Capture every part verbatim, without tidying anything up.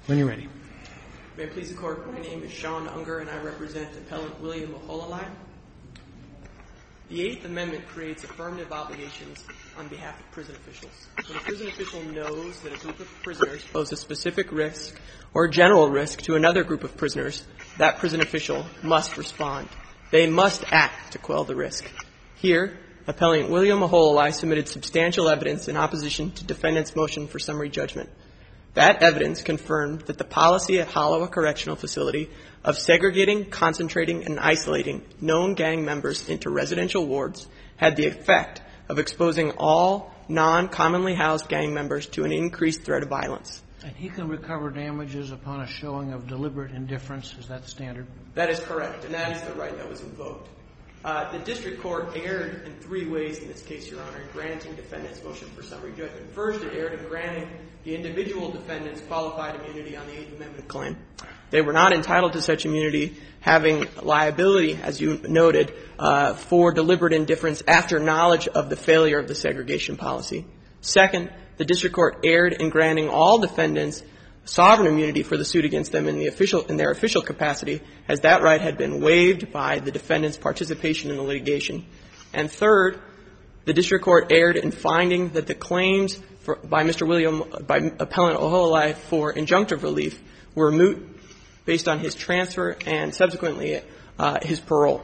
When you're ready. May it please the Court, my name is Sean Unger and I represent Appellant William Ohololai. The Eighth Amendment creates affirmative obligations on behalf of prison officials. When a prison official knows that a group of prisoners pose a specific risk or a general risk to another group of prisoners, that prison official must respond. They must act to quell the risk. Here, Appellant William Ohololai submitted substantial evidence in opposition to defendant's motion for summary judgment. That evidence confirmed that the policy at Halawa Correctional Facility of segregating, concentrating, and isolating known gang members into residential wards had the effect of exposing all non-commonly housed gang members to an increased threat of violence. And he can recover damages upon a showing of deliberate indifference. Is that the standard? That is correct, and that is the right that was invoked. Uh, the district court erred in three ways in this case, Your Honor, in granting defendant's motion for summary judgment. First, it erred in granting the individual defendants qualified immunity on the Eighth Amendment claim. They were not entitled to such immunity, having liability, as you noted, uh, for deliberate indifference after knowledge of the failure of the segregation policy. Second, the district court erred in granting all defendants sovereign immunity for the suit against them in the official in their official capacity, as that right had been waived by the defendant's participation in the litigation. And third, the district court erred in finding that the claims for, by Mister William, by Appellant Ohololai for injunctive relief were moot based on his transfer and subsequently uh, his parole.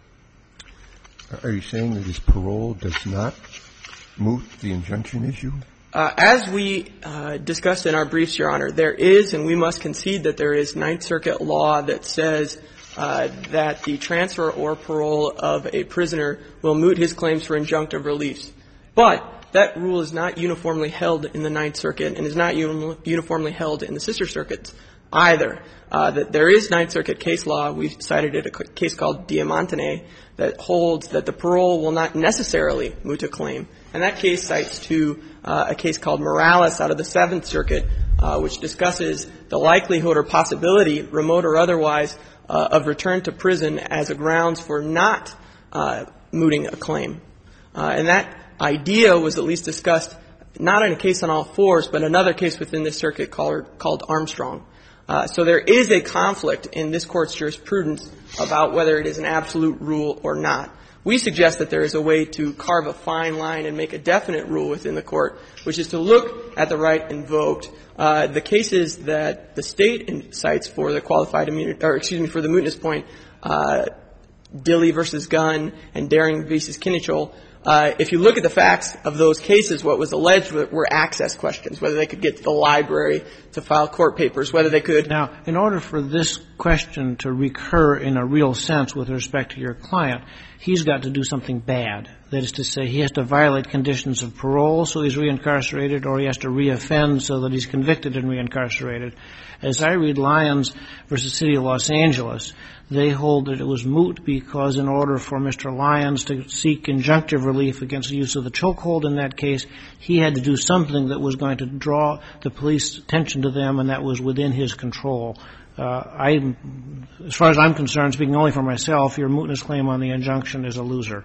Are you saying that his parole does not moot the injunction issue? Uh, as we uh, discussed in our briefs, Your Honor, there is, and we must concede that there is Ninth Circuit law that says uh, that the transfer or parole of a prisoner will moot his claims for injunctive reliefs. But that rule is not uniformly held in the Ninth Circuit and is not un- uniformly held in the sister circuits either. Uh, that there is Ninth Circuit case law. We cited it, a case called Diamantene, that holds that the parole will not necessarily moot a claim. And that case cites to uh, a case called Morales out of the Seventh Circuit, uh, which discusses the likelihood or possibility, remote or otherwise, uh, of return to prison as a grounds for not uh, mooting a claim. Uh, and that idea was at least discussed not in a case on all fours, but another case within this circuit called, called Armstrong. Uh, so there is a conflict in this Court's jurisprudence about whether it is an absolute rule or not. We suggest that there is a way to carve a fine line and make a definite rule within the Court, which is to look at the right invoked. Uh, the cases that the State cites for the qualified immunity, or excuse me, for the mootness point, uh, Dilley versus Gunn and Daring versus Kinnichel, Uh, if you look at the facts of those cases, what was alleged were, were access questions, whether they could get to the library to file court papers, whether they could. Now, in order for this question to recur in a real sense with respect to your client, he's got to do something bad. That is to say, he has to violate conditions of parole so he's reincarcerated, or he has to reoffend so that he's convicted and reincarcerated. As I read Lyons versus City of Los Angeles, they hold that it was moot because in order for Mister Lyons to seek injunctive relief against the use of the chokehold in that case, he had to do something that was going to draw the police attention to them, and that was within his control. Uh, I, as far as I'm concerned, speaking only for myself, your mootness claim on the injunction is a loser.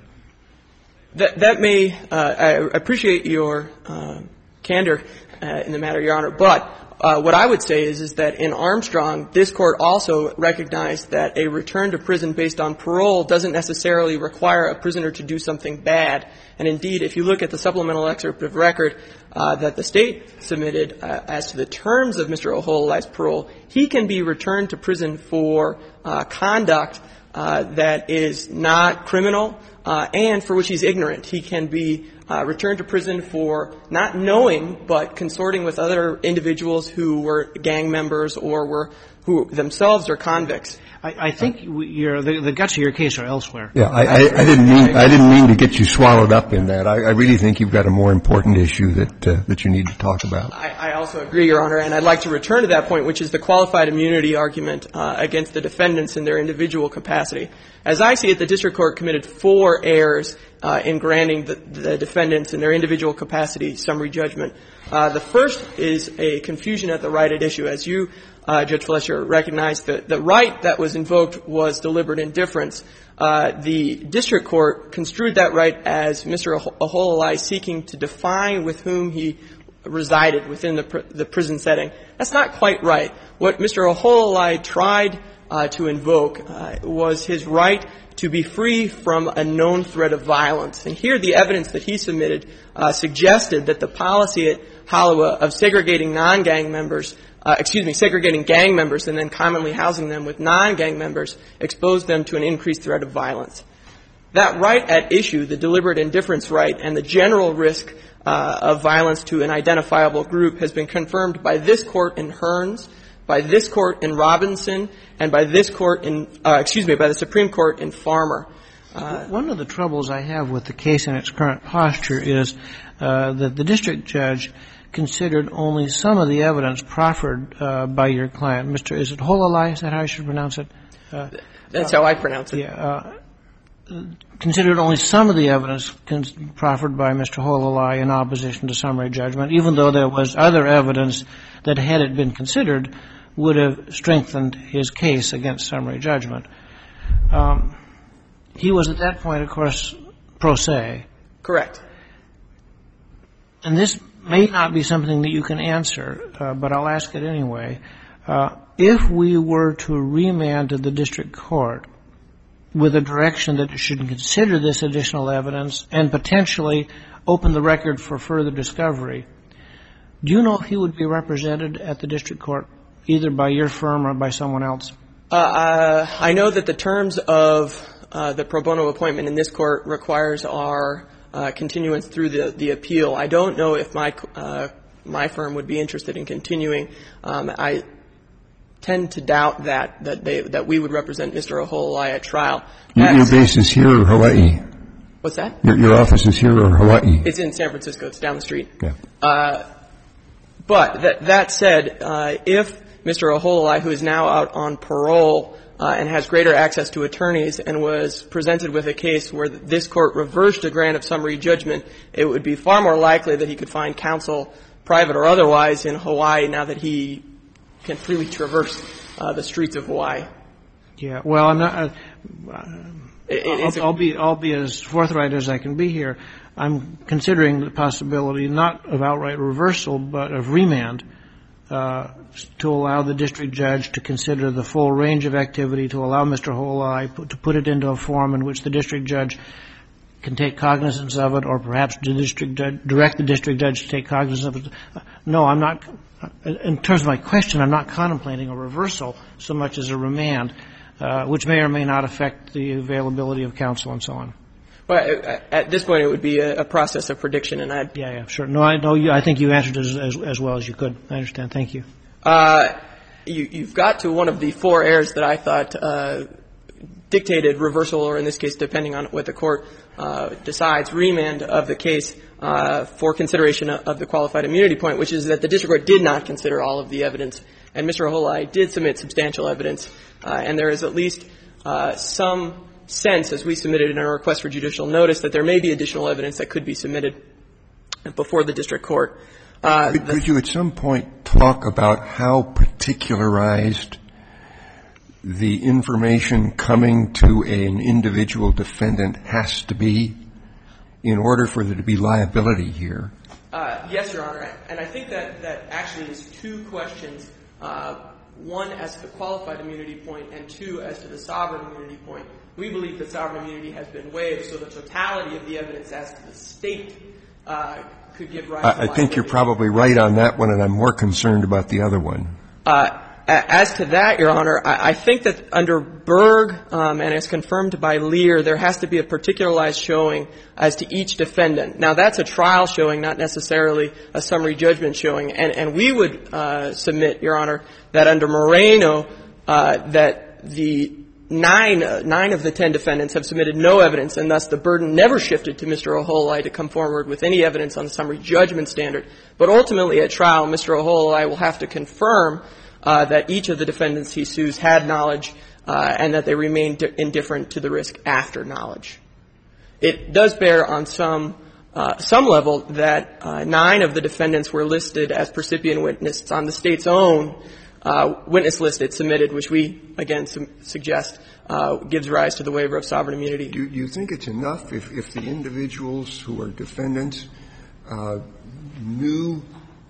That, that may, uh, I appreciate your uh, candor uh, in the matter, Your Honor, but Uh, what I would say is, is that in Armstrong, this Court also recognized that a return to prison based on parole doesn't necessarily require a prisoner to do something bad. And indeed, if you look at the supplemental excerpt of record uh, that the State submitted uh, as to the terms of Mister Ohololai's parole, he can be returned to prison for uh, conduct uh, that is not criminal uh, and for which he's ignorant. He can be Uh, returned to prison for not knowing but consorting with other individuals who were gang members or were who themselves are convicts. I, I think you're, the, the guts of your case are elsewhere. Yeah, I, I, I didn't mean I didn't mean to get you swallowed up in that. I, I really think you've got a more important issue that uh, that you need to talk about. I, I also agree, Your Honor, and I'd like to return to that point, which is the qualified immunity argument uh, against the defendants in their individual capacity. As I see it, the district court committed four errors uh, in granting the, the defendants in their individual capacity summary judgment. Uh, the first is a confusion at the right at issue. As you, uh, Judge Fletcher, recognized, the, the right that was invoked was deliberate indifference. Uh, the district court construed that right as Mister Ohololai seeking to define with whom he resided within the, pr- the prison setting. That's not quite right. What Mister Ohololai tried uh, to invoke uh, was his right to be free from a known threat of violence. And here the evidence that he submitted uh, suggested that the policy at Halawa of segregating non-gang members, uh, excuse me, segregating gang members and then commonly housing them with non-gang members exposed them to an increased threat of violence. That right at issue, the deliberate indifference right, and the general risk uh, of violence to an identifiable group has been confirmed by this court in Hearns, by this court in Robinson, and by this court in, uh, excuse me, by the Supreme Court in Farmer. Uh, One of the troubles I have with the case in its current posture is uh, that the district judge considered only some of the evidence proffered uh, by your client. Mister Is it Hololai? Is that how I should pronounce it? Uh, That's how I pronounce it. Yeah. Uh, considered only some of the evidence cons- proffered by Mister Hololai in opposition to summary judgment, even though there was other evidence that, had it been considered, would have strengthened his case against summary judgment. Um, he was at that point, of course, pro se. Correct. And this may not be something that you can answer, uh, but I'll ask it anyway. Uh, if we were to remand to the district court with a direction that it should consider this additional evidence and potentially open the record for further discovery, do you know if he would be represented at the district court, either by your firm or by someone else? Uh, uh, I know that the terms of uh, the pro bono appointment in this court requires our uh, continuance through the, the appeal. I don't know if my uh, my firm would be interested in continuing. Um, I tend to doubt that that they that we would represent Mister Ohololai at trial. Your, your base is here or Hawaii? What's that? Your, your office is here or Hawaii? It's in San Francisco. It's down the street. Yeah. Uh, but that, that said, uh, if Mister Ohololai, who is now out on parole uh, and has greater access to attorneys and was presented with a case where this court reversed a grant of summary judgment, it would be far more likely that he could find counsel, private or otherwise, in Hawaii now that he can freely traverse uh, the streets of Hawaii. Yeah. Well, I'm not. Uh, it, I'll, I'll be. I'll be as forthright as I can be here. I'm considering the possibility not of outright reversal, but of remand uh, to allow the district judge to consider the full range of activity, to allow Mister Hololai to put it into a form in which the district judge can take cognizance of it, or perhaps the district judge, direct the district judge to take cognizance of it. Uh, no, I'm not. In terms of my question, I'm not contemplating a reversal so much as a remand, uh, which may or may not affect the availability of counsel and so on. Well, at this point, it would be a, a process of prediction, and I'd... Yeah, yeah, sure. No, I know you. I think you answered as, as, as well as you could. I understand. Thank you. Uh, you, you've got to one of the four errors that I thought uh, dictated reversal, or in this case, depending on what the court uh, decides, remand of the case uh, for consideration of the qualified immunity point, which is that the district court did not consider all of the evidence, and Mister Ohololai did submit substantial evidence, uh, and there is at least uh, some sense, as we submitted in our request for judicial notice, that there may be additional evidence that could be submitted before the district court. Uh, could, could you at some point talk about how particularized the information coming to an individual defendant has to be in order for there to be liability here? Uh, yes, Your Honor. And I think that, that actually is two questions, uh, one as to the qualified immunity point and two as to the sovereign immunity point. We believe that sovereign immunity has been waived, so the totality of the evidence as to the state uh, could give rise to liability. I think you're probably right on that one, and I'm more concerned about the other one. Uh, as to that, Your Honor, I, I think that under Berg, um, and as confirmed by Lear, there has to be a particularized showing as to each defendant. Now, that's a trial showing, not necessarily a summary judgment showing. And, and we would uh, submit, Your Honor, that under Moreno, uh, that the Nine, uh, nine of the ten defendants have submitted no evidence, and thus the burden never shifted to Mister Ohololai to come forward with any evidence on the summary judgment standard. But ultimately at trial, Mister Ohololai will have to confirm uh, that each of the defendants he sues had knowledge uh, and that they remained di- indifferent to the risk after knowledge. It does bear on some uh, some level that uh, nine of the defendants were listed as percipient witnesses on the state's own Uh, witness list it submitted, which we, again, su- suggest uh, gives rise to the waiver of sovereign immunity. Do you think it's enough if, if the individuals who are defendants uh, knew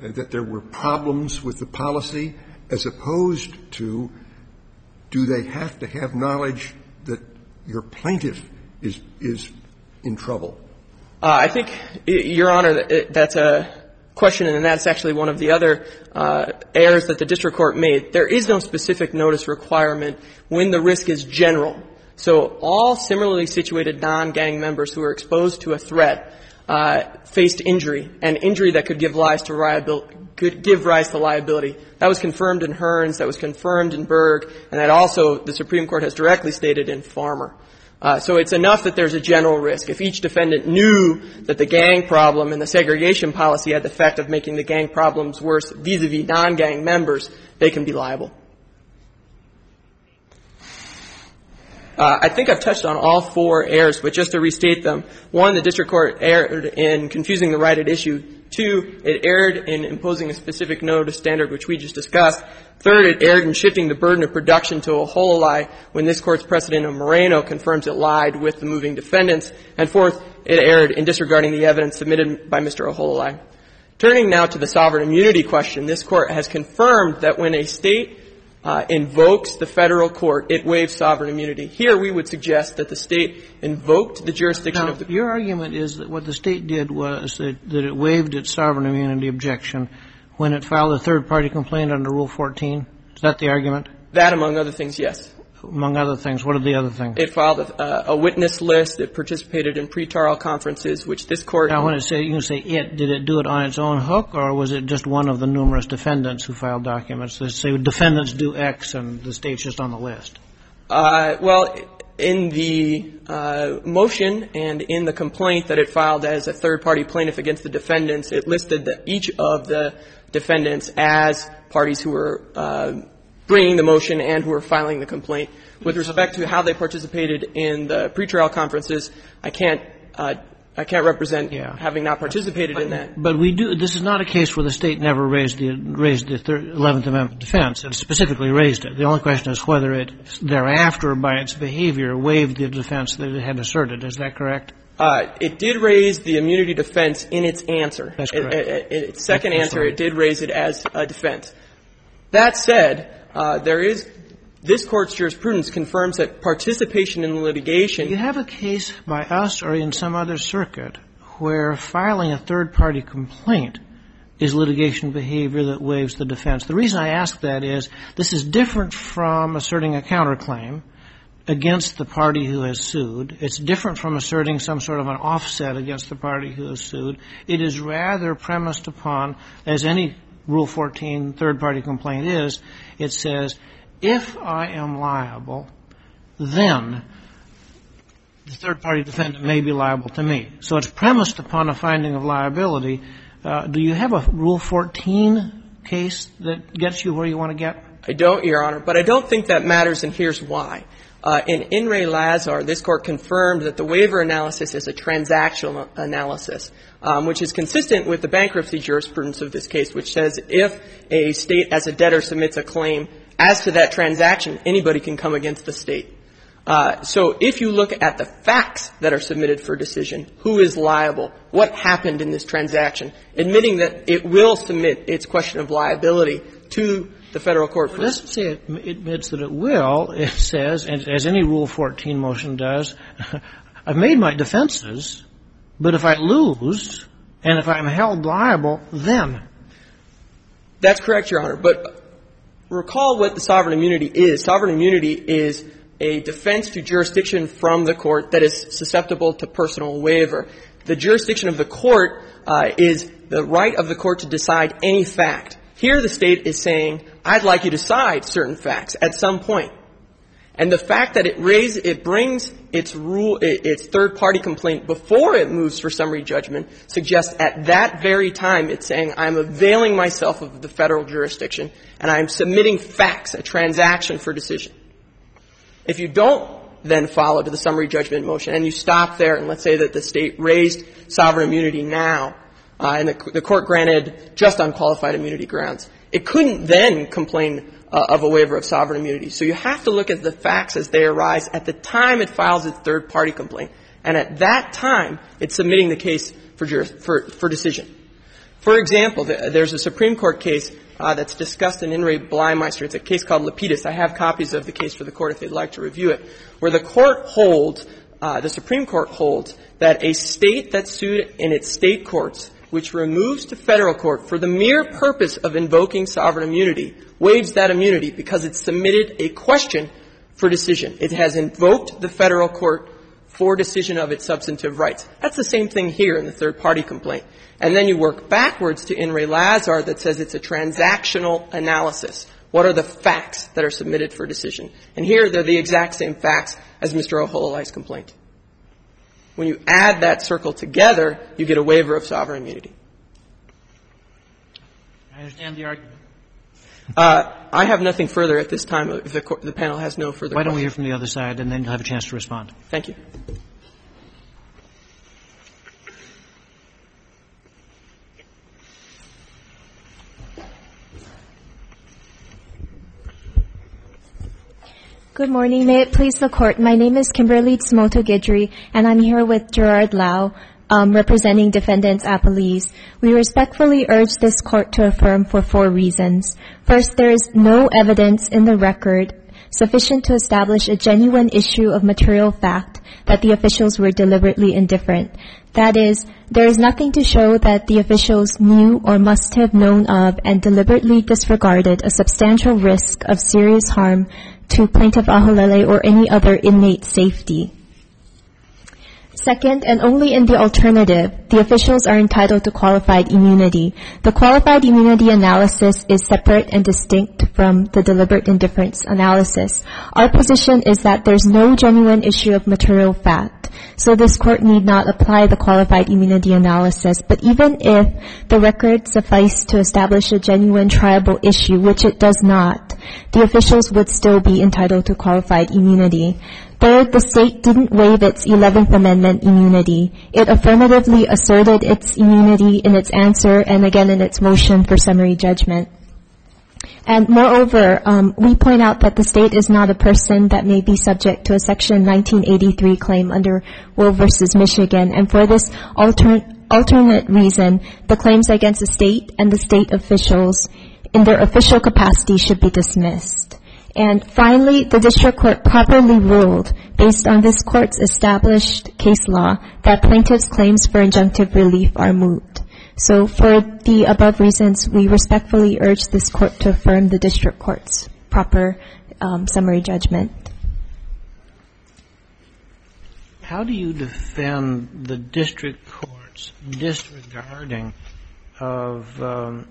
that there were problems with the policy, as opposed to, do they have to have knowledge that your plaintiff is is in trouble? Uh, I think, Your Honor, that's a question, and that's actually one of the other uh, errors that the district court made. There is no specific notice requirement when the risk is general. So all similarly situated non-gang members who are exposed to a threat uh, faced injury, and injury that could give rise to liability, could give rise to liability. That was confirmed in Hearns, that was confirmed in Berg, and that also the Supreme Court has directly stated in Farmer. Uh, so it's enough that there's a general risk. If each defendant knew that the gang problem and the segregation policy had the effect of making the gang problems worse vis-a-vis non-gang members, they can be liable. Uh, I think I've touched on all four errors, but just to restate them. One, the district court erred in confusing the right at issue. Two, it erred in imposing a specific notice standard, which we just discussed. Third, it erred in shifting the burden of production to a whole lie when this Court's precedent of Moreno confirms it lied with the moving defendants. And fourth, it erred in disregarding the evidence submitted by Mister Ohololai. Turning now to the sovereign immunity question, this Court has confirmed that when a state uh, invokes the federal court, it waives sovereign immunity. Here we would suggest that the state invoked the jurisdiction now, of the... Your argument is that what the state did was that, that it waived its sovereign immunity objection when it filed a third-party complaint under Rule fourteen. Is that the argument? That, among other things, yes. Among other things. What are the other things? It filed a, a witness list. It participated in pretrial conferences, which this Court... Now, when it say, you can say it, did it do it on its own hook, or was it just one of the numerous defendants who filed documents? They say defendants do X and the state's just on the list. Uh, well, in the uh, motion and in the complaint that it filed as a third-party plaintiff against the defendants, it listed the, each of the defendants as parties who were uh, bringing the motion and who were filing the complaint. With respect to how they participated in the pretrial conferences, I can't uh, I can't represent yeah. having not participated but, in that. But we do. This is not a case where the state never raised the raised the third, eleventh Amendment defense. It specifically raised it. The only question is whether it thereafter, by its behavior, waived the defense that it had asserted. Is that correct? Uh, it did raise the immunity defense in its answer. That's correct. It, it, it, its second That's answer, it did raise it as a defense. That said, uh, there is this Court's jurisprudence confirms that participation in litigation. You have a case by us or in some other circuit where filing a third-party complaint is litigation behavior that waives the defense. The reason I ask that is this is different from asserting a counterclaim against the party who has sued. It's different from asserting some sort of an offset against the party who has sued. It is rather premised upon, as any Rule fourteen third-party complaint is, it says, if I am liable, then the third-party defendant may be liable to me. So it's premised upon a finding of liability. Uh, do you have a Rule fourteen case that gets you where you want to get? I don't, Your Honor, but I don't think that matters, and here's why. Uh, in In re Lazar, this Court confirmed that the waiver analysis is a transactional analysis, um, which is consistent with the bankruptcy jurisprudence of this case, which says if a state as a debtor submits a claim as to that transaction, anybody can come against the state. Uh, so if you look at the facts that are submitted for decision, who is liable, what happened in this transaction, admitting that it will submit its question of liability to the federal court. It doesn't say it admits that it will. It says, as any Rule fourteen motion does, I've made my defenses, but if I lose and if I'm held liable, then. That's correct, Your Honor. But recall what the sovereign immunity is. Sovereign immunity is a defense to jurisdiction from the court that is susceptible to personal waiver. The jurisdiction of the court uh, is the right of the court to decide any fact. Here the state is saying, I'd like you to decide certain facts at some point. And the fact that it raise, it brings its rule, its third-party complaint before it moves for summary judgment suggests at that very time it's saying, I'm availing myself of the federal jurisdiction and I'm submitting facts, a transaction for decision. If you don't then follow to the summary judgment motion and you stop there and let's say that the state raised sovereign immunity now, Uh, and the, the court granted just unqualified immunity grounds, it couldn't then complain uh, of a waiver of sovereign immunity. So you have to look at the facts as they arise at the time it files its third-party complaint. And at that time, it's submitting the case for, juris, for, for decision. For example, there's a Supreme Court case uh, that's discussed in In re Bleimeister. It's a case called Lapidus. I have copies of the case for the Court if they'd like to review it, where the Court holds, uh, the Supreme Court holds, that a state that's sued in its state courts, which removes to federal court for the mere purpose of invoking sovereign immunity, waives that immunity because it submitted a question for decision. It has invoked the federal court for decision of its substantive rights. That's the same thing here in the third-party complaint. And then you work backwards to In re Lazar that says it's a transactional analysis. What are the facts that are submitted for decision? And here they're the exact same facts as Mister Ohololai's complaint. When you add that circle together, you get a waiver of sovereign immunity. I understand the argument. Uh, I have nothing further at this time if the, the panel has no further Why don't questions. we hear from the other side, and then you'll have a chance to respond. Thank you. Good morning. May it please the Court. My name is Kimberly Tsumoto Gidry, and I'm here with Gerard Lau, um, representing defendants appellees. We respectfully urge this Court to affirm for four reasons. First, there is no evidence in the record sufficient to establish a genuine issue of material fact that the officials were deliberately indifferent. That is, there is nothing to show that the officials knew or must have known of and deliberately disregarded a substantial risk of serious harm to Plaintiff Aholelei or any other inmate safety. Second, and only in the alternative, the officials are entitled to qualified immunity. The qualified immunity analysis is separate and distinct from the deliberate indifference analysis. Our position is that there's no genuine issue of material fact, so this Court need not apply the qualified immunity analysis. But even if the record suffice to establish a genuine triable issue, which it does not, the officials would still be entitled to qualified immunity. Third, the state didn't waive its eleventh Amendment immunity. It affirmatively asserted its immunity in its answer and again in its motion for summary judgment. And moreover, um, we point out that the state is not a person that may be subject to a Section nineteen eighty-three claim under Will versus Michigan. And for this alter- alternate reason, the claims against the state and the state officials in their official capacity should be dismissed. And finally, the district court properly ruled, based on this court's established case law, that plaintiffs' claims for injunctive relief are moot. So for the above reasons, we respectfully urge this court to affirm the district court's proper um, summary judgment. How do you defend the district court's disregarding of um,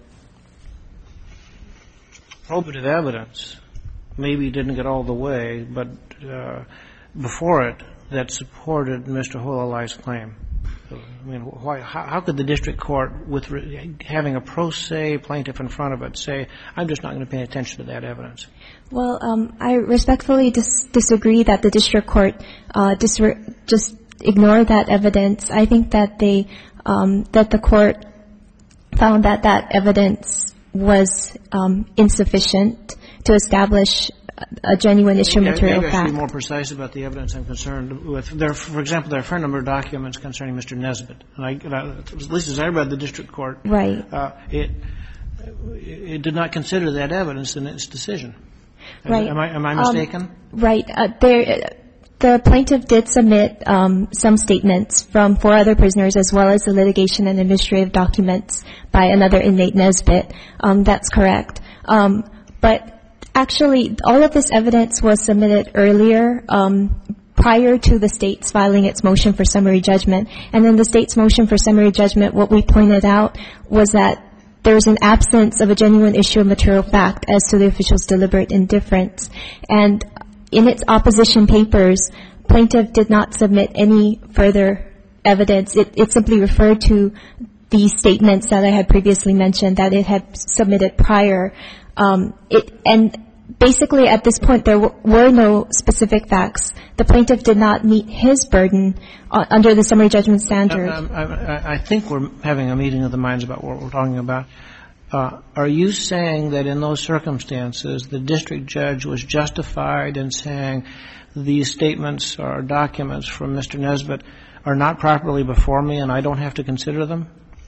probative evidence? Maybe didn't get all the way, but uh, before it, that supported Mister Aholelai's claim. I mean, why, how, how could the district court, with re- having a pro se plaintiff in front of it, say, I'm just not going to pay attention to that evidence? Well, um, I respectfully dis- disagree that the district court uh, disre- just ignored that evidence. I think that they, um, that the court found that that evidence was um, insufficient to establish a genuine issue of material fact. Maybe I should be more precise about the evidence I'm concerned with. There, for example, there are a fair number of documents concerning Mister Nesbitt. And I, and I, at least as I read the district court, right. uh, it, it did not consider that evidence in its decision. Right. Am I, am I mistaken? Um, right. Uh, there, the plaintiff did submit um, some statements from four other prisoners as well as the litigation and administrative documents by another inmate, Nesbitt. Um, that's correct. Um, but Actually, all of this evidence was submitted earlier, um, prior to the state's filing its motion for summary judgment. And in the state's motion for summary judgment, what we pointed out was that there was an absence of a genuine issue of material fact as to the official's deliberate indifference. And in its opposition papers, plaintiff did not submit any further evidence. It, it simply referred to the statements that I had previously mentioned that it had submitted prior. Um, it, and basically at this point there w- were no specific facts. The plaintiff did not meet his burden uh, under the summary judgment standard. Uh, I, I think we're having a meeting of the minds about what we're talking about. Uh, are you saying that in those circumstances the district judge was justified in saying these statements or documents from Mister Nesbitt are not properly before me and I don't have to consider them?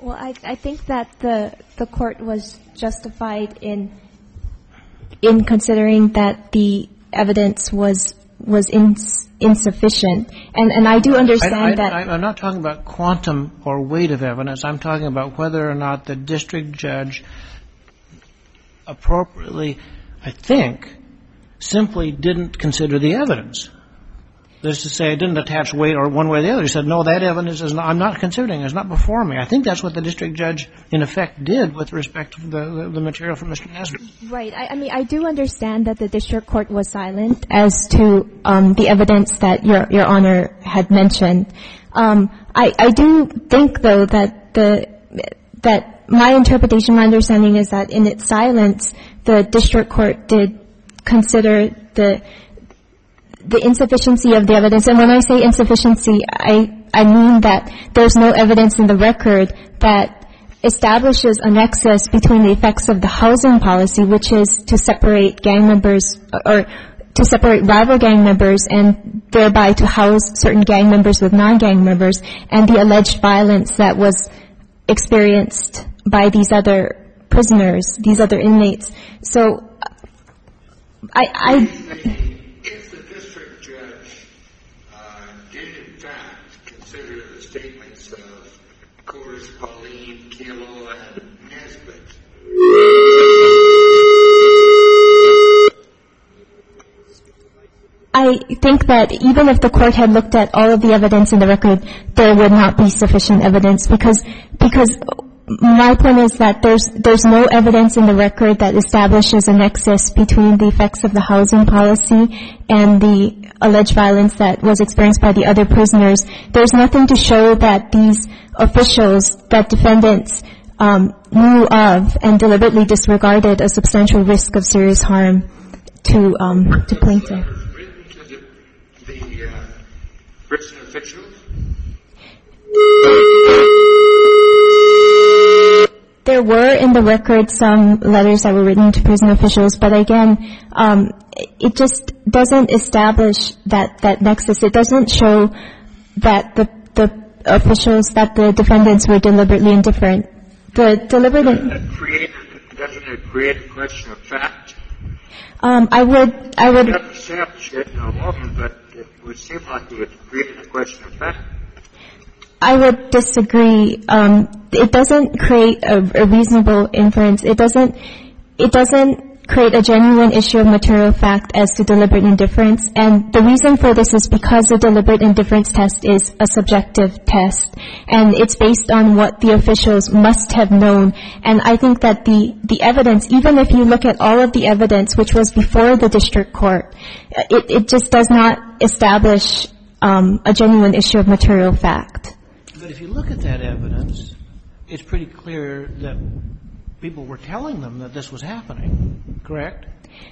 Well, I, I think that the the court was justified in in considering that the evidence was was ins, insufficient, and and I do understand I, I, that. I, I'm not talking about quantum or weight of evidence. I'm talking about whether or not the district judge appropriately, I think, simply didn't consider the evidence. That is to say, it didn't attach weight or one way or the other. He said, no, that evidence is not, I'm not considering it. It's not before me. I think that's what the district judge, in effect, did with respect to the, the, the material from Mister Nesbitt. Right. I, I mean, I do understand that the district court was silent as to um, the evidence that Your, Your Honor had mentioned. Um, I, I do think, though, that the that my interpretation, my understanding is that in its silence, the district court did consider the the insufficiency of the evidence. And when I say insufficiency, I, I mean that there's no evidence in the record that establishes a nexus between the effects of the housing policy, which is to separate gang members or to separate rival gang members and thereby to house certain gang members with non-gang members, and the alleged violence that was experienced by these other prisoners, these other inmates. So I... I statements of Coors, Pauline, Kilo, and Nesbitt. I think that even if the court had looked at all of the evidence in the record, there would not be sufficient evidence because because my point is that there's there's no evidence in the record that establishes a nexus between the effects of the housing policy and the alleged violence that was experienced by the other prisoners. There's nothing to show that these officials, that defendants, um, knew of and deliberately disregarded a substantial risk of serious harm to um, to plaintiff. Written to the, the uh, prison officials? There were in the record some letters that were written to prison officials, but again, um, it just doesn't establish that, that nexus. It doesn't show that the, the officials, that the defendants were deliberately indifferent. The deliberate... Doesn't it create, doesn't it create a question of fact? Um, I would... I would... You haven't established it in a moment, but it would seem like it would create a question of fact. I would disagree. Um, it doesn't create a, a reasonable inference. It doesn't. It doesn't create a genuine issue of material fact as to deliberate indifference. And the reason for this is because the deliberate indifference test is a subjective test, and it's based on what the officials must have known. And I think that the the evidence, even if you look at all of the evidence which was before the district court, it, it just does not establish um, a genuine issue of material fact. But if you look at that evidence, it's pretty clear that people were telling them that this was happening, correct?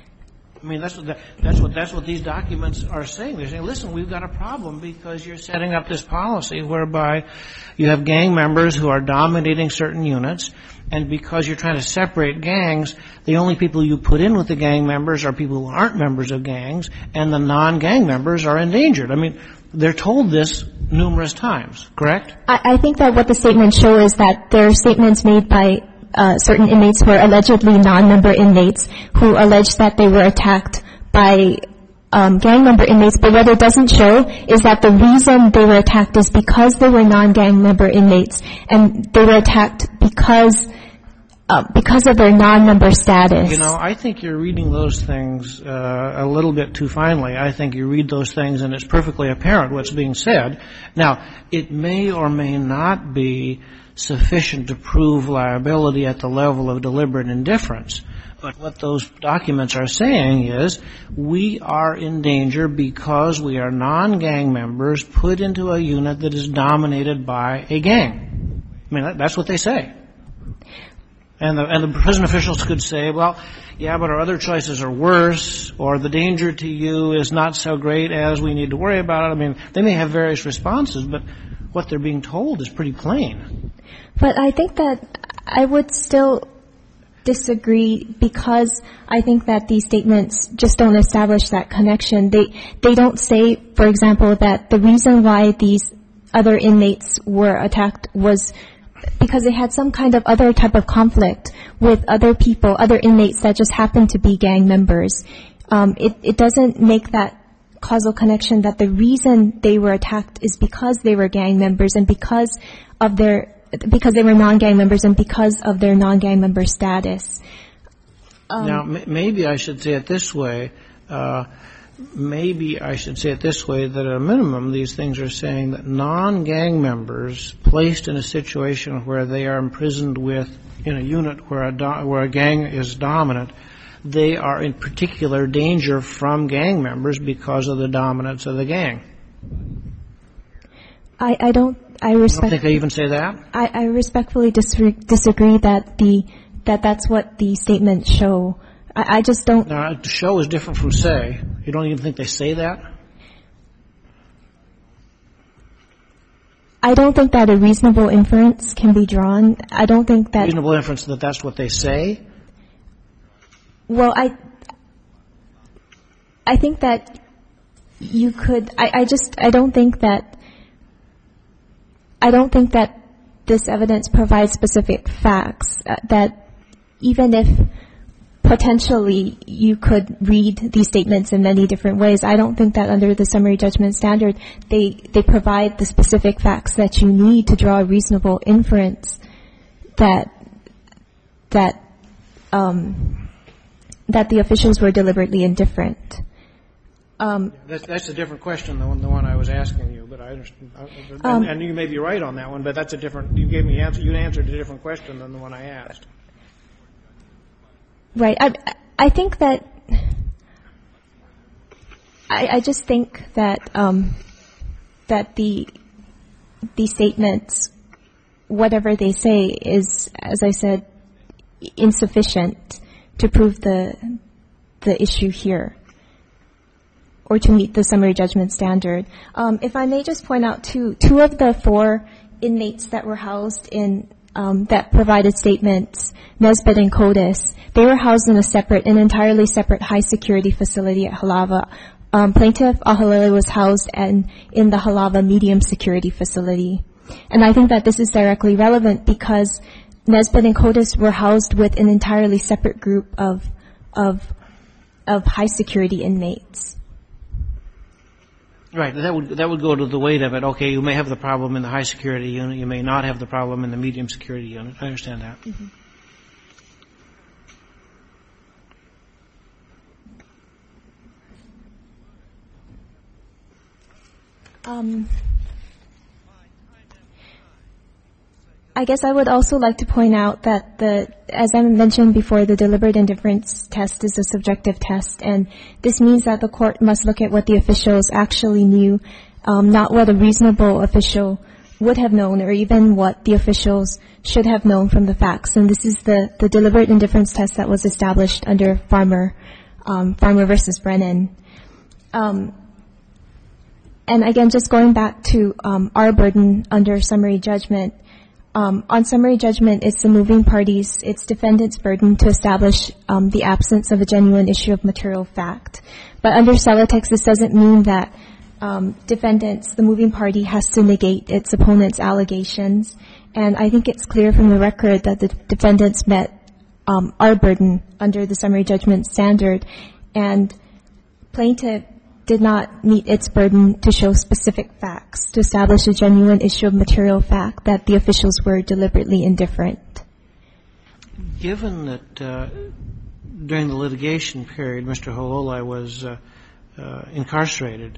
I mean, that's what, the, that's what, that's what these documents are saying. They're saying, listen, we've got a problem because you're setting up this policy whereby you have gang members who are dominating certain units, and because you're trying to separate gangs, the only people you put in with the gang members are people who aren't members of gangs, and the non-gang members are endangered. I mean, they're told this numerous times, correct? I, I think that what the statements show is that there are statements made by uh, certain inmates who are allegedly non-member inmates who allege that they were attacked by um, gang member inmates, but what it doesn't show is that the reason they were attacked is because they were non-gang member inmates, and they were attacked because Uh, because of their non-member status. You know, I think you're reading those things uh, a little bit too finely. I think you read those things and it's perfectly apparent what's being said. Now, it may or may not be sufficient to prove liability at the level of deliberate indifference. But what those documents are saying is we are in danger because we are non-gang members put into a unit that is dominated by a gang. I mean, that, that's what they say. And the, and the prison officials could say, well, yeah, but our other choices are worse, or the danger to you is not so great as we need to worry about it. I mean, they may have various responses, but what they're being told is pretty plain. But I think that I would still disagree because I think that these statements just don't establish that connection. They, they don't say, for example, that the reason why these other inmates were attacked was because they had some kind of other type of conflict with other people, other inmates that just happened to be gang members. Um, it, it doesn't make that causal connection that the reason they were attacked is because they were gang members and because of their, because they were non-gang members and because of their non-gang member status. Um, now, m- maybe I should say it this way. Uh, maybe I should say it this way, that at a minimum, these things are saying that non-gang members placed in a situation where they are imprisoned with, in a unit where a, do- where a gang is dominant, they are in particular danger from gang members because of the dominance of the gang. I, I don't, I respect. I don't think they even say that. I, I respectfully disagree, disagree that the, that that's what the statements show. I, I just don't. Now, to show is different from say. You don't even think they say that? I don't think that a reasonable inference can be drawn. I don't think that. Reasonable inference that that's what they say? Well, I, I think that you could, I, I just, I don't think that, I don't think that this evidence provides specific facts, uh, that even if potentially you could read these statements in many different ways, I don't think that under the summary judgment standard, they, they provide the specific facts that you need to draw a reasonable inference that, that, um, that the officials were deliberately indifferent. Um, that's, that's a different question than the one I was asking you, but I understand. And, um, and you may be right on that one, but that's a different. You gave me answer. You answered a different question than the one I asked. Right. I, I think that. I, I just think that um, that the the statements, whatever they say, is, as I said, insufficient to prove the the issue here, or to meet the summary judgment standard. Um, if I may just point out, two two of the four inmates that were housed in um, that provided statements, Nesbitt and Codis, they were housed in a separate, an entirely separate high security facility at Halava. Um, Plaintiff Ahalele was housed in, in the Halava medium security facility, and I think that this is directly relevant because Nesbitt and Codis were housed with an entirely separate group of of of high security inmates. Right. That would that would go to the weight of it. Okay, you may have the problem in the high security unit. You may not have the problem in the medium security unit. I understand that. Mm-hmm. Um. I guess I would also like to point out that the, as I mentioned before, the deliberate indifference test is a subjective test, and this means that the court must look at what the officials actually knew, um, not what a reasonable official would have known, or even what the officials should have known from the facts. And this is the, the deliberate indifference test that was established under Farmer, um, Farmer versus Brennan. Um, and again, just going back to um, our burden under summary judgment. Um, on summary judgment, it's the moving parties, it's defendant's burden to establish um, the absence of a genuine issue of material fact. But under Celotex, this doesn't mean that um, defendants, the moving party, has to negate its opponent's allegations. And I think it's clear from the record that the defendants met um, our burden under the summary judgment standard, and plaintiff did not meet its burden to show specific facts to establish a genuine issue of material fact that the officials were deliberately indifferent. Given that uh, during the litigation period, Mister Hololai was uh, uh, incarcerated,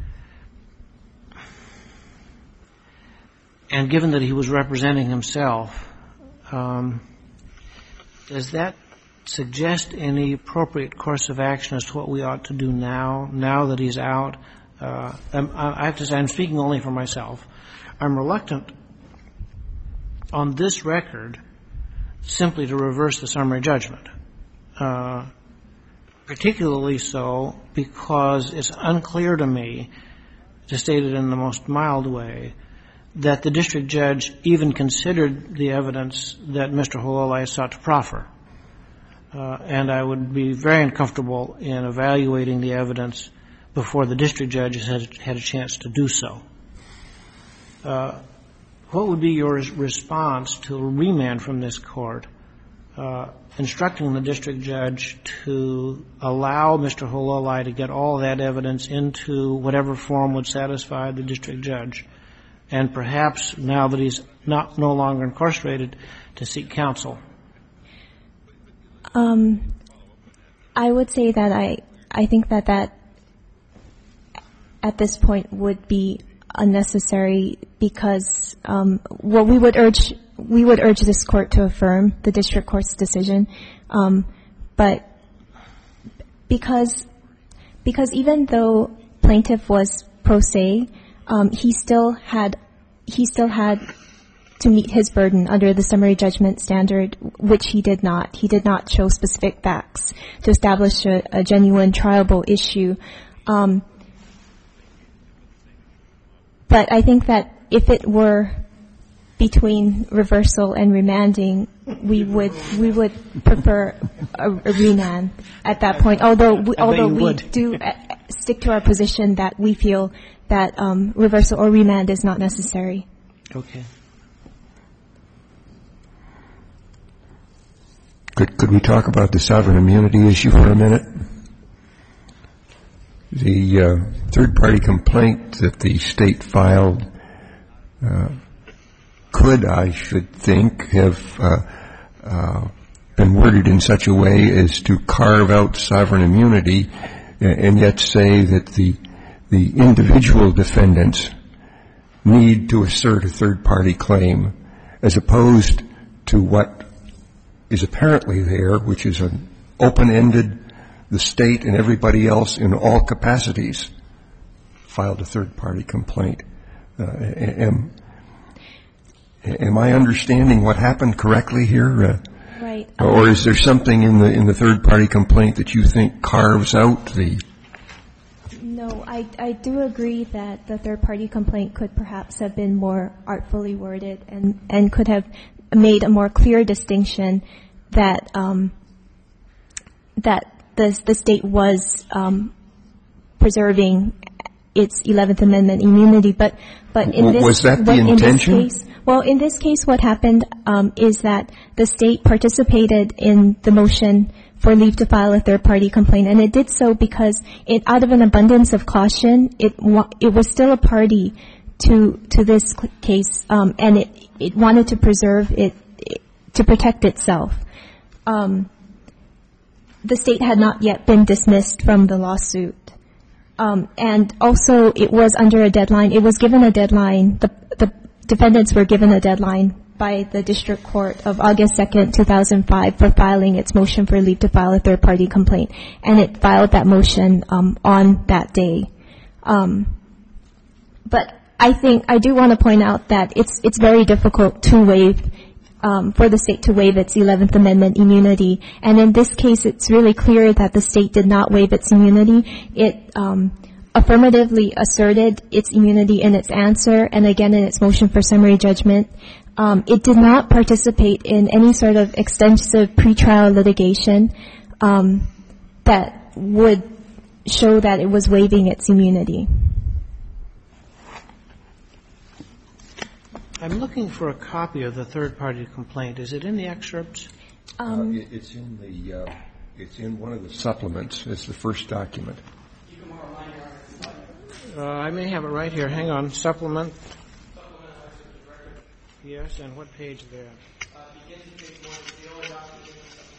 and given that he was representing himself, um, does that suggest any appropriate course of action as to what we ought to do now, now that he's out? Uh, I have to say, I'm speaking only for myself. I'm reluctant on this record simply to reverse the summary judgment, uh, particularly so because it's unclear to me, to state it in the most mild way, that the district judge even considered the evidence that Mister Hololai sought to proffer. Uh, and I would be very uncomfortable in evaluating the evidence before the district judge has had, had a chance to do so. Uh, what would be your response to a remand from this court uh, instructing the district judge to allow Mister Hololai to get all that evidence into whatever form would satisfy the district judge, and perhaps now that he's not no longer incarcerated, to seek counsel? Um, I would say that I I think that that at this point would be unnecessary because um, well we would urge we would urge this court to affirm the district court's decision, um, but because because even though plaintiff was pro se, um, he still had he still had to meet his burden under the summary judgment standard, which he did not. He did not show specific facts to establish a, a genuine triable issue. Um, but I think that if it were between reversal and remanding, we would we would prefer a, a remand at that point. Although we, although we would. do uh, stick to our position that we feel that um, reversal or remand is not necessary. Okay. Could, could we talk about the sovereign immunity issue for a minute? The uh, third-party complaint that the state filed uh, could, I should think, have uh, uh, been worded in such a way as to carve out sovereign immunity and yet say that the the individual defendants need to assert a third-party claim as opposed to what is apparently there, which is an open-ended, the state and everybody else in all capacities filed a third-party complaint. Uh, am, am I understanding what happened correctly here? Uh, right. Or is there something in the in the third-party complaint that you think carves out the? No, I, I do agree that the third-party complaint could perhaps have been more artfully worded and, and could have made a more clear distinction that um, that the the state was um, preserving its eleventh Amendment immunity. But but in this was that the what, intention? In this case, well, in this case, what happened um, is that the state participated in the motion for leave to file a third-party complaint, and it did so because it, out of an abundance of caution, it wa- it was still a party to to this case, um, and it it wanted to preserve it, it to protect itself. Um, the state had not yet been dismissed from the lawsuit, um, and also it was under a deadline. It was given a deadline. The the defendants were given a deadline by the district court of August second, two thousand five, for filing its motion for leave to file a third-party complaint, and it filed that motion um, on that day. Um, but I think I do want to point out that it's it's very difficult to waive um, for the state to waive its eleventh Amendment immunity, and in this case, it's really clear that the state did not waive its immunity. It um, affirmatively asserted its immunity in its answer, and again in its motion for summary judgment. Um, it did not participate in any sort of extensive pretrial litigation um, that would show that it was waiving its immunity. I'm looking for a copy of the third-party complaint. Is it in the excerpts? Um, uh, it, it's in the uh, it's in one of the supplements. It's the first document. Uh, I may have it right here. Hang on. Supplement. Yes, and what page there? Uh, begins with page one. The only document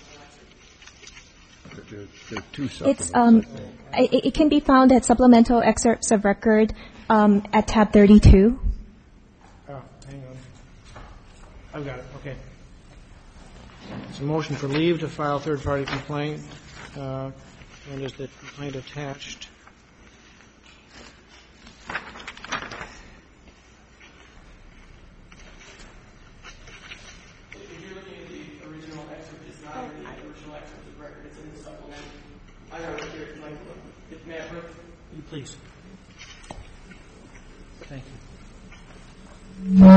is supplemental excerpt. There, there are two supplements. It's um, it, it can be found at supplemental excerpts of record um, at tab thirty-two. Oh, hang on. I've got it. Okay. It's a motion for leave to file third-party complaint, uh, and is the complaint attached? Please. Thank you.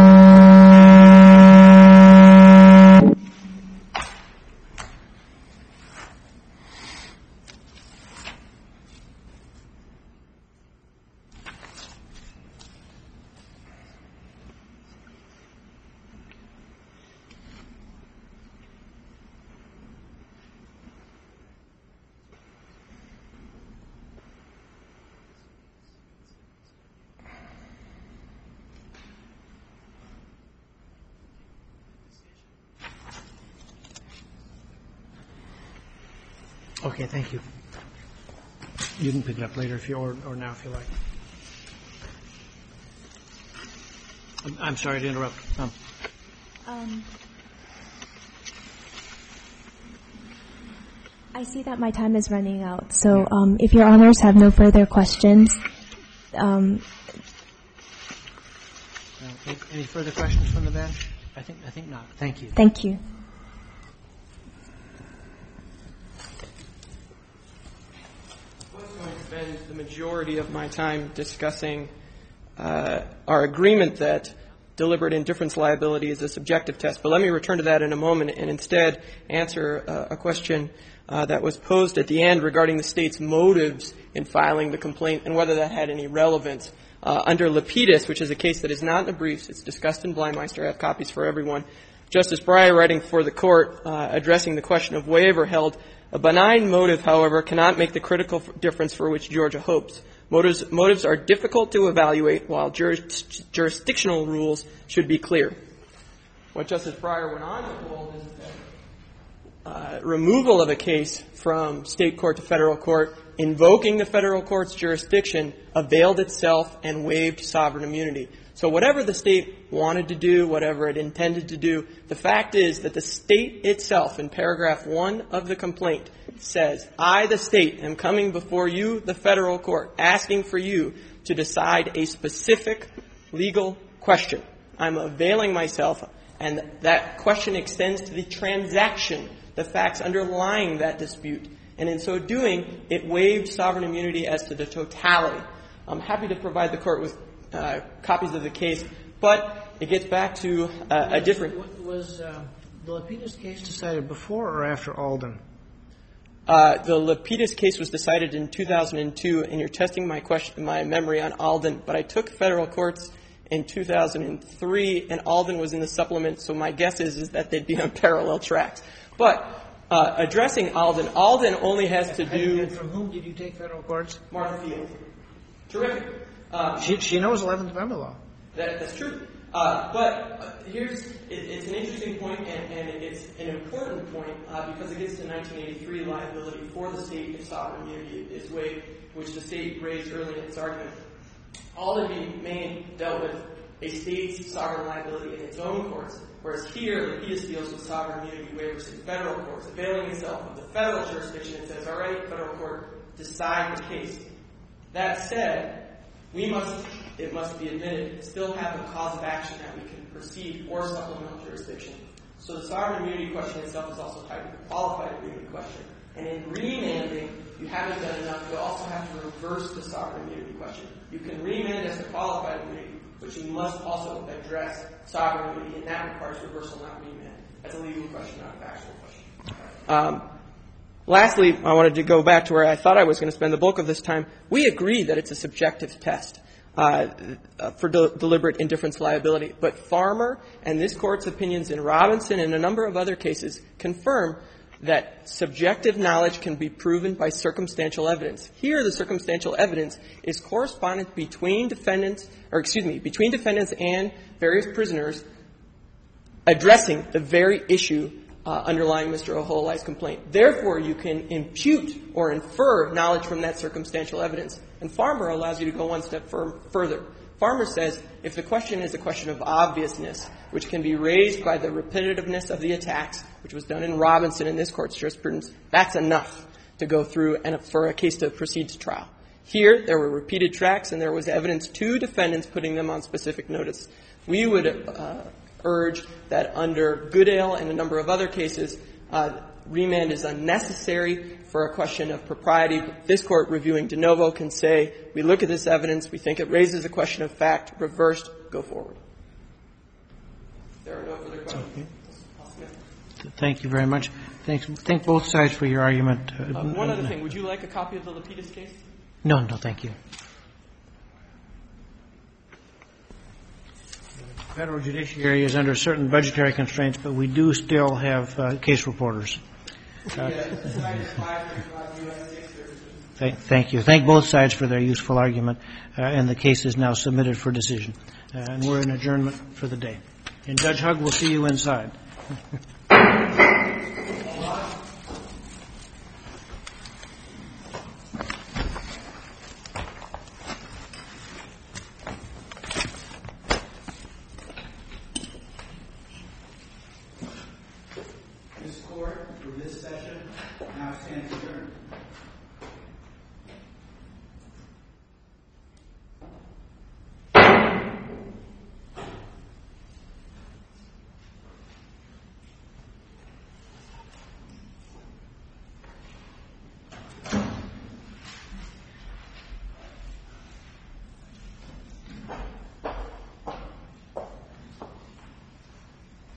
Okay, thank you. You can pick it up later if you or, or now if you like. I'm, I'm sorry to interrupt. Um, Um, I see that my time is running out. So um, if Your Honors have no further questions. Um, uh, any further questions from the bench? I think I think not. Thank you. Thank you. I'm going to spend the majority of my time discussing uh, our agreement that deliberate indifference liability is a subjective test. But let me return to that in a moment and instead answer uh, a question uh, that was posed at the end regarding the State's motives in filing the complaint and whether that had any relevance. Uh, under Lapidus, which is a case that is not in the briefs, it's discussed in Blindmeister. I have copies for everyone. Justice Breyer, writing for the Court, uh, addressing the question of waiver, held, a benign motive, however, cannot make the critical difference for which Georgia hopes. Motives, motives are difficult to evaluate, while juris, jurisdictional rules should be clear. What Justice Breyer went on to hold is that uh, removal of a case from state court to federal court, invoking the federal court's jurisdiction, availed itself and waived sovereign immunity. So whatever the state wanted to do, whatever it intended to do, the fact is that the state itself, in paragraph one of the complaint, says, I, the state, am coming before you, the federal court, asking for you to decide a specific legal question. I'm availing myself, and that question extends to the transaction, the facts underlying that dispute. And in so doing, it waived sovereign immunity as to the totality. I'm happy to provide the Court with uh, copies of the case, but it gets back to uh, a different... Was uh, the Lapidus case decided before or after Alden? Uh, the Lapidus case was decided in two thousand two, and you're testing my question, my memory on Alden. But I took federal courts in two thousand three, and Alden was in the supplement. So my guess is is that they'd be on parallel tracks. But uh, addressing Alden, Alden only has to do. And from whom did you take federal courts? Martha Field. Terrific. Uh, she she knows eleventh Amendment law. That, that's true. Uh, but uh, here's, it, it's an interesting point, and, and it's an important point, uh, because it gets to nineteen eighty-three liability for the state if sovereign immunity is waived, which the state raised early in its argument. Alden v. Maine dealt with a state's sovereign liability in its own courts, whereas here, Lapidus deals with sovereign immunity waivers in federal courts, availing itself of the federal jurisdiction and says, all right, federal court, decide the case. That said, we must, it must be admitted, still have a cause of action that we can proceed or supplemental jurisdiction. So the sovereign immunity question itself is also tied to the qualified immunity question. And in remanding, you haven't done enough. You also have to reverse the sovereign immunity question. You can remand as to qualified immunity, but you must also address sovereign immunity, and that requires reversal, not remand. That's a legal question, not a factual question. Um, Lastly, I wanted to go back to where I thought I was going to spend the bulk of this time. We agree that it's a subjective test uh, for de- deliberate indifference liability. But Farmer and this Court's opinions in Robinson and a number of other cases confirm that subjective knowledge can be proven by circumstantial evidence. Here, the circumstantial evidence is correspondence between defendants, or excuse me, between defendants and various prisoners addressing the very issue Uh, underlying Mister Oholai's complaint. Therefore, you can impute or infer knowledge from that circumstantial evidence. And Farmer allows you to go one step fur- further. Farmer says if the question is a question of obviousness, which can be raised by the repetitiveness of the attacks, which was done in Robinson in this Court's jurisprudence, that's enough to go through and for a case to proceed to trial. Here, there were repeated tracks, and there was evidence to defendants putting them on specific notice. We would uh, urge that under Goodale and a number of other cases, uh, remand is unnecessary for a question of propriety. This Court, reviewing de novo, can say, we look at this evidence, we think it raises a question of fact, reversed, go forward. There are no further questions. Okay. Thank you very much. Thanks. Thank both sides for your argument. Uh, one other thing. Would you like a copy of the Lapidus case? No, no, thank you. The federal judiciary is under certain budgetary constraints, but we do still have uh, case reporters. Uh, thank, thank you. Thank both sides for their useful argument, uh, and the case is now submitted for decision. Uh, and we're in adjournment for the day. And Judge Hugg will see you inside. court for this session now stands adjourned.